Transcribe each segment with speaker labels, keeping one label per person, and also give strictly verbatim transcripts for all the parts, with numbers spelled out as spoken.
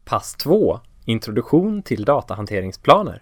Speaker 1: Pass två. Introduktion till datahanteringsplaner.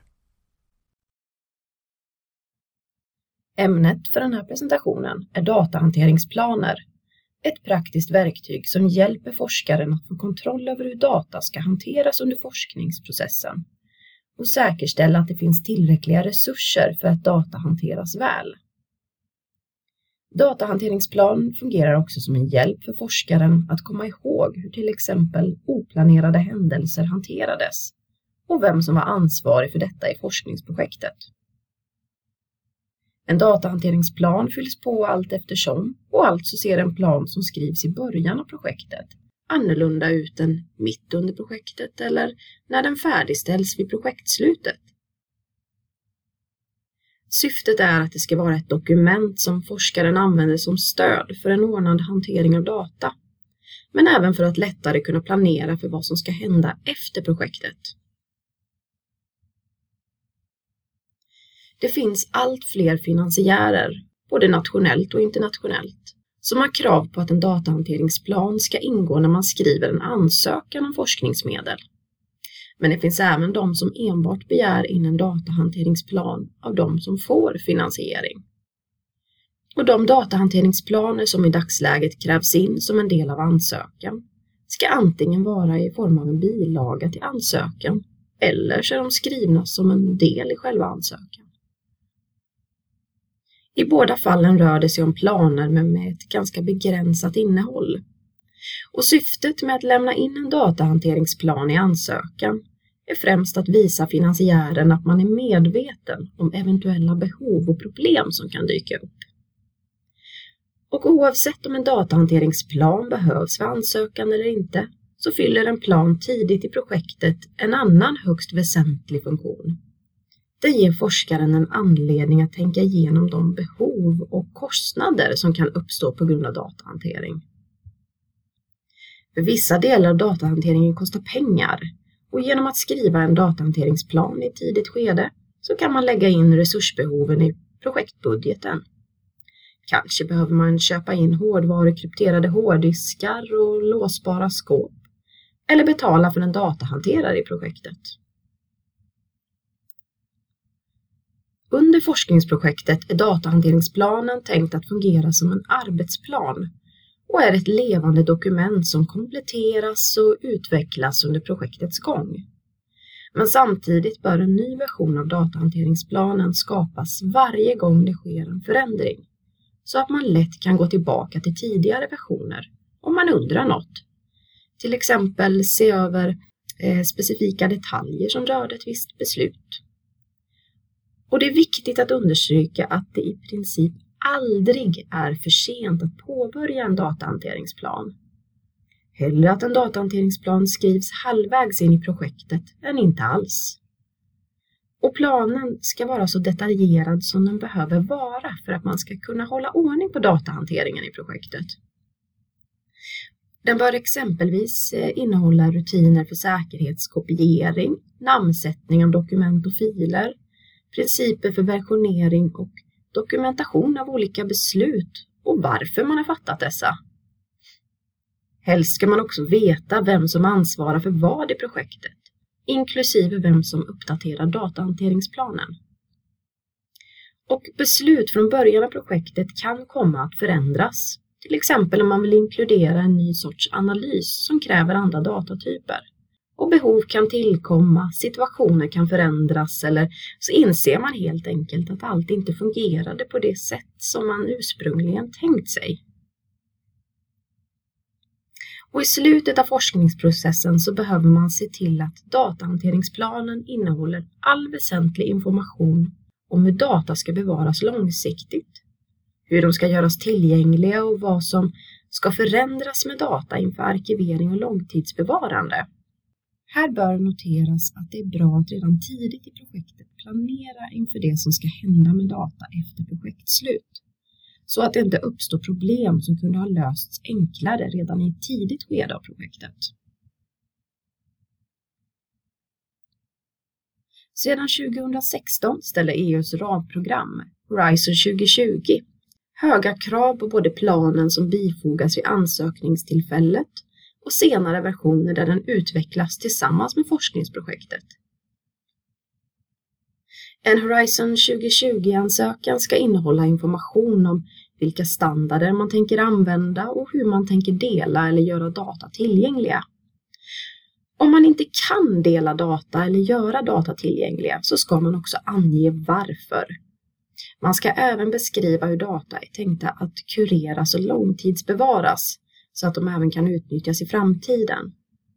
Speaker 2: Ämnet för den här presentationen är datahanteringsplaner. Ett praktiskt verktyg som hjälper forskaren att få kontroll över hur data ska hanteras under forskningsprocessen och säkerställa att det finns tillräckliga resurser för att data hanteras väl. Datahanteringsplan fungerar också som en hjälp för forskaren att komma ihåg hur till exempel oplanerade händelser hanterades och vem som var ansvarig för detta i forskningsprojektet. En datahanteringsplan fylls på allt eftersom och alltså ser en plan som skrivs i början av projektet annorlunda ut än mitt under projektet eller när den färdigställs vid projektslutet. Syftet är att det ska vara ett dokument som forskaren använder som stöd för en ordnad hantering av data, men även för att lättare kunna planera för vad som ska hända efter projektet. Det finns allt fler finansiärer, både nationellt och internationellt, som har krav på att en datahanteringsplan ska ingå när man skriver en ansökan om forskningsmedel. Men det finns även de som enbart begär in en datahanteringsplan av de som får finansiering. Och de datahanteringsplaner som i dagsläget krävs in som en del av ansökan ska antingen vara i form av en bilaga till ansökan eller så är de skrivna som en del i själva ansökan. I båda fallen rör det sig om planer men med ett ganska begränsat innehåll. Och syftet med att lämna in en datahanteringsplan i ansökan är främst att visa finansiären att man är medveten om eventuella behov och problem som kan dyka upp. Och oavsett om en datahanteringsplan behövs för ansökan eller inte så fyller en plan tidigt i projektet en annan högst väsentlig funktion. Det ger forskaren en anledning att tänka igenom de behov och kostnader som kan uppstå på grund av datahantering. För vissa delar av datahanteringen kostar pengar och genom att skriva en datahanteringsplan i ett tidigt skede så kan man lägga in resursbehoven i projektbudgeten. Kanske behöver man köpa in hårdvarukrypterade hårddiskar och låsbara skåp eller betala för en datahanterare i projektet. Under forskningsprojektet är datahanteringsplanen tänkt att fungera som en arbetsplan och är ett levande dokument som kompletteras och utvecklas under projektets gång. Men samtidigt bör en ny version av datahanteringsplanen skapas varje gång det sker en förändring, så att man lätt kan gå tillbaka till tidigare versioner om man undrar något. Till exempel se över eh, specifika detaljer som rörde ett visst beslut. Och det är viktigt att understryka att det i princip aldrig är för sent att påbörja en datahanteringsplan. Hellre att en datahanteringsplan skrivs halvvägs in i projektet än inte alls. Och planen ska vara så detaljerad som den behöver vara för att man ska kunna hålla ordning på datahanteringen i projektet. Den bör exempelvis innehålla rutiner för säkerhetskopiering, namnsättning av dokument och filer, principer för versionering och dokumentation av olika beslut och varför man har fattat dessa. Helst ska man också veta vem som ansvarar för vad i projektet, inklusive vem som uppdaterar datahanteringsplanen. Och beslut från början av projektet kan komma att förändras, till exempel om man vill inkludera en ny sorts analys som kräver andra datatyper. Och behov kan tillkomma, situationer kan förändras eller så inser man helt enkelt att allt inte fungerade på det sätt som man ursprungligen tänkt sig. Och i slutet av forskningsprocessen så behöver man se till att datahanteringsplanen innehåller all väsentlig information om hur data ska bevaras långsiktigt, hur de ska göras tillgängliga och vad som ska förändras med data inför arkivering och långtidsbevarande. Här bör noteras att det är bra att redan tidigt i projektet planera inför det som ska hända med data efter projektslut, så att det inte uppstår problem som kunde ha lösts enklare redan i ett tidigt skede av projektet. Sedan tjugohundrasexton ställer E U:s ramprogram, Horizon tjugo tjugo, höga krav på både planen som bifogas vid ansökningstillfället och senare versioner där den utvecklas tillsammans med forskningsprojektet. En Horizon tjugo tjugo-ansökan ska innehålla information om vilka standarder man tänker använda och hur man tänker dela eller göra data tillgängliga. Om man inte kan dela data eller göra data tillgängliga så ska man också ange varför. Man ska även beskriva hur data är tänkta att kureras och långtidsbevaras så att de även kan utnyttjas i framtiden.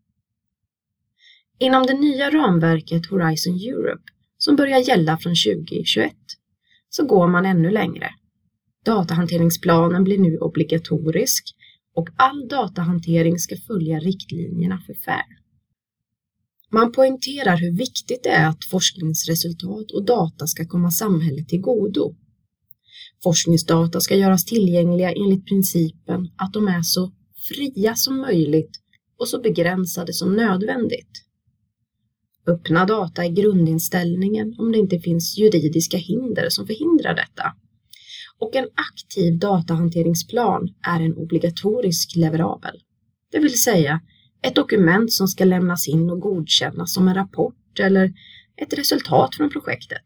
Speaker 2: Inom det nya ramverket Horizon Europe som börjar gälla från tjugo tjugoett så går man ännu längre. Datahanteringsplanen blir nu obligatorisk och all datahantering ska följa riktlinjerna för F A I R. Man poängterar hur viktigt det är att forskningsresultat och data ska komma samhället till godo. Forskningsdata ska göras tillgängliga enligt principen att de är så fria som möjligt och så begränsade som nödvändigt. Öppna data är grundinställningen om det inte finns juridiska hinder som förhindrar detta. Och en aktiv datahanteringsplan är en obligatorisk leverabel. Det vill säga ett dokument som ska lämnas in och godkännas som en rapport eller ett resultat från projektet.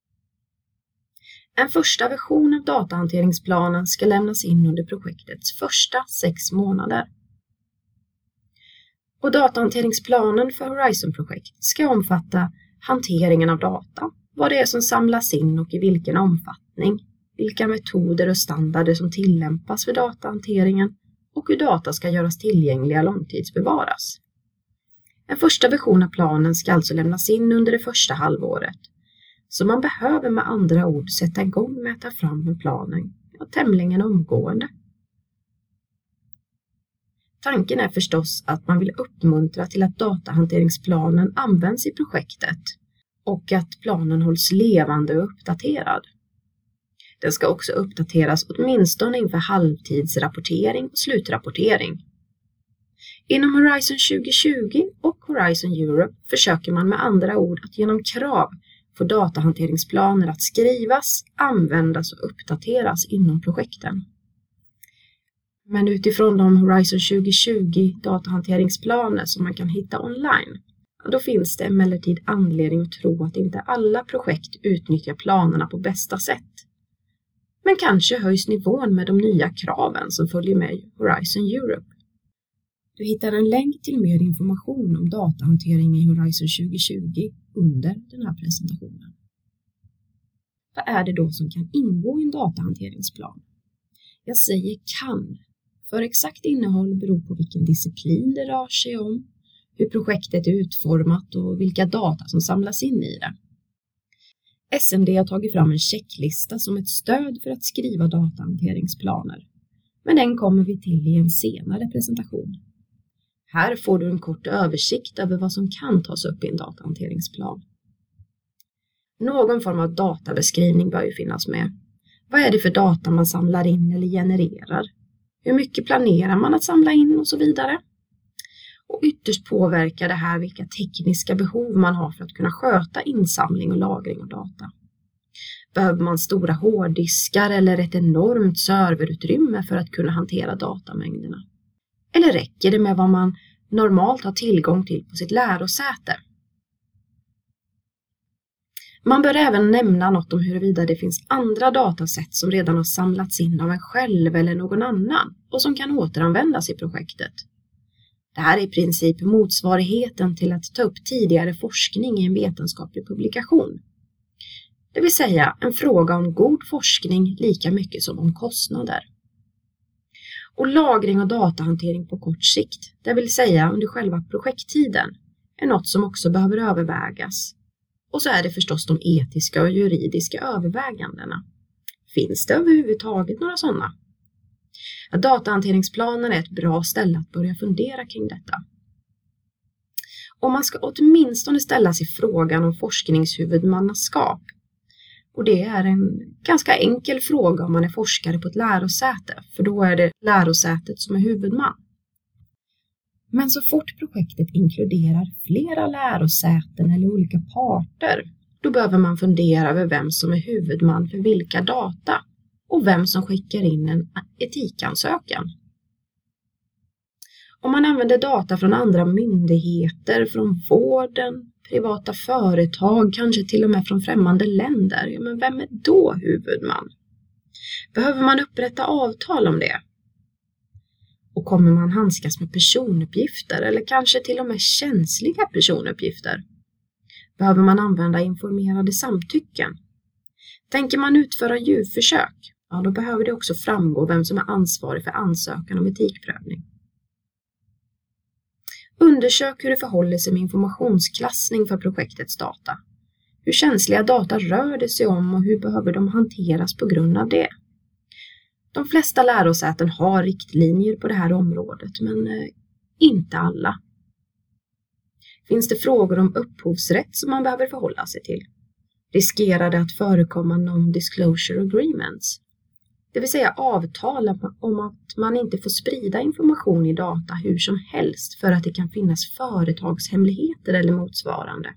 Speaker 2: En första version av datahanteringsplanen ska lämnas in under projektets första sex månader. Och datahanteringsplanen för Horizon-projekt ska omfatta hanteringen av data, vad det är som samlas in och i vilken omfattning, vilka metoder och standarder som tillämpas för datahanteringen och hur data ska göras tillgängliga och långtidsbevaras. En första version av planen ska alltså lämnas in under det första halvåret, så man behöver med andra ord sätta igång med att ta fram en planen och tämligen omgående. Tanken är förstås att man vill uppmuntra till att datahanteringsplanen används i projektet och att planen hålls levande och uppdaterad. Den ska också uppdateras åtminstone inför halvtidsrapportering och slutrapportering. Inom Horizon tjugo tjugo och Horizon Europe försöker man med andra ord att genom krav få datahanteringsplaner att skrivas, användas och uppdateras inom projekten. Men utifrån de Horizon tjugo tjugo datahanteringsplaner som man kan hitta online, då finns det emellertid anledning att tro att inte alla projekt utnyttjar planerna på bästa sätt. Men kanske höjs nivån med de nya kraven som följer med Horizon Europe. Du hittar en länk till mer information om datahantering i Horizon tjugo tjugo under den här presentationen. Vad är det då som kan ingå i en datahanteringsplan? Jag säger kan, för exakt innehåll beror på vilken disciplin det rör sig om, hur projektet är utformat och vilka data som samlas in i det. S M D har tagit fram en checklista som ett stöd för att skriva datahanteringsplaner, men den kommer vi till i en senare presentation. Här får du en kort översikt över vad som kan tas upp i en datahanteringsplan. Någon form av databeskrivning bör ju finnas med. Vad är det för data man samlar in eller genererar? Hur mycket planerar man att samla in och så vidare? Och ytterst påverkar det här vilka tekniska behov man har för att kunna sköta insamling och lagring av data. Behöver man stora hårddiskar eller ett enormt serverutrymme för att kunna hantera datamängderna? Eller räcker det med vad man normalt har tillgång till på sitt lärosäte? Man bör även nämna något om huruvida det finns andra datasätt som redan har samlats in av en själv eller någon annan och som kan återanvändas i projektet. Det här är i princip motsvarigheten till att ta upp tidigare forskning i en vetenskaplig publikation. Det vill säga en fråga om god forskning lika mycket som om kostnader. Och lagring och datahantering på kort sikt, det vill säga under själva projekttiden, är något som också behöver övervägas. Och så är det förstås de etiska och juridiska övervägandena. Finns det överhuvudtaget några sådana? Ja, datahanteringsplanen är ett bra ställe att börja fundera kring detta. Och man ska åtminstone ställa sig frågan om forskningshuvudmannaskap. Och det är en ganska enkel fråga om man är forskare på ett lärosäte, för då är det lärosätet som är huvudman. Men så fort projektet inkluderar flera lärosäten eller olika parter, då behöver man fundera över vem som är huvudman för vilka data och vem som skickar in en etikansökan. Om man använder data från andra myndigheter, från vården, privata företag, kanske till och med från främmande länder, ja, men vem är då huvudman? Behöver man upprätta avtal om det? Och kommer man handskas med personuppgifter eller kanske till och med känsliga personuppgifter? Behöver man använda informerade samtycken? Tänker man utföra djurförsök? Ja, då behöver det också framgå vem som är ansvarig för ansökan om etikprövning. Undersök hur det förhåller sig med informationsklassning för projektets data. Hur känsliga data rör det sig om och hur behöver de hanteras på grund av det? De flesta lärosäten har riktlinjer på det här området, men eh, inte alla. Finns det frågor om upphovsrätt som man behöver förhålla sig till? Riskerar det att förekomma non-disclosure agreements? Det vill säga avtal om att man inte får sprida information i data hur som helst för att det kan finnas företagshemligheter eller motsvarande.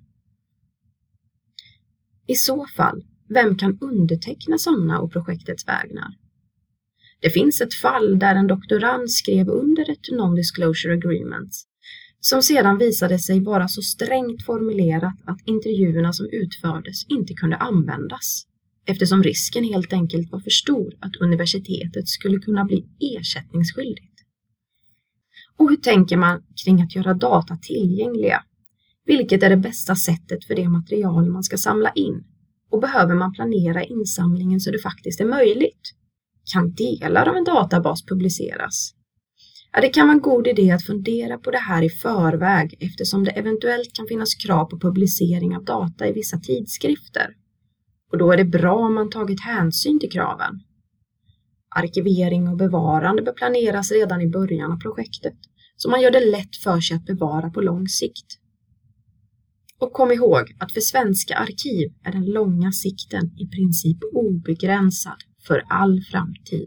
Speaker 2: I så fall, vem kan underteckna sådana och projektets vägnar? Det finns ett fall där en doktorand skrev under ett non-disclosure agreement som sedan visade sig vara så strängt formulerat att intervjuerna som utfördes inte kunde användas, eftersom risken helt enkelt var för stor att universitetet skulle kunna bli ersättningsskyldigt. Och hur tänker man kring att göra data tillgängliga? Vilket är det bästa sättet för det material man ska samla in? Och behöver man planera insamlingen så det faktiskt är möjligt? Kan delar av en databas publiceras? Ja, det kan vara en god idé att fundera på det här i förväg eftersom det eventuellt kan finnas krav på publicering av data i vissa tidskrifter. Och då är det bra om man tagit hänsyn till kraven. Arkivering och bevarande bör planeras redan i början av projektet så man gör det lätt för sig att bevara på lång sikt. Och kom ihåg att för svenska arkiv är den långa sikten i princip obegränsad för all framtid.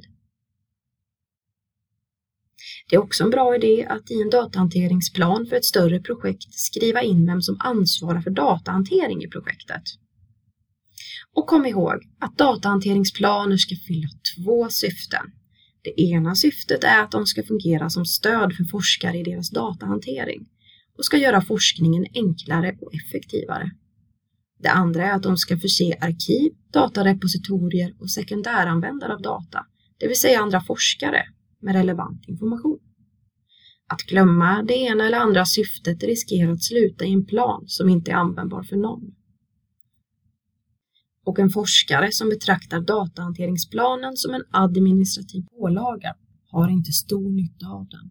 Speaker 2: Det är också en bra idé att i en datahanteringsplan för ett större projekt skriva in vem som ansvarar för datahantering i projektet. Och kom ihåg att datahanteringsplaner ska fylla två syften. Det ena syftet är att de ska fungera som stöd för forskare i deras datahantering och ska göra forskningen enklare och effektivare. Det andra är att de ska förse arkiv, datarepositorier och sekundäranvändare av data, det vill säga andra forskare, med relevant information. Att glömma det ena eller andra syftet riskerar att sluta i en plan som inte är användbar för någon. Och en forskare som betraktar datahanteringsplanen som en administrativ pålaga har inte stor nytta av den.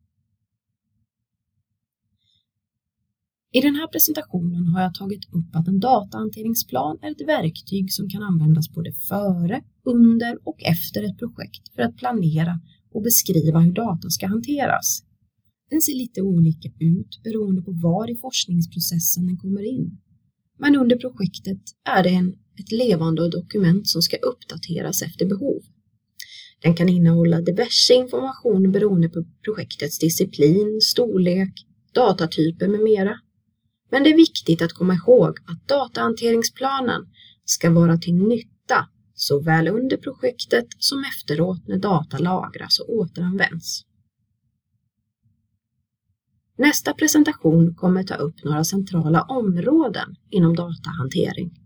Speaker 2: I den här presentationen har jag tagit upp att en datahanteringsplan är ett verktyg som kan användas både före, under och efter ett projekt för att planera och beskriva hur data ska hanteras. Den ser lite olika ut beroende på var i forskningsprocessen den kommer in. Men under projektet är det en, ett levande dokument som ska uppdateras efter behov. Den kan innehålla diverse information beroende på projektets disciplin, storlek, datatyper med mera. Men det är viktigt att komma ihåg att datahanteringsplanen ska vara till nytta såväl under projektet som efteråt när data lagras och återanvänds. Nästa presentation kommer ta upp några centrala områden inom datahantering.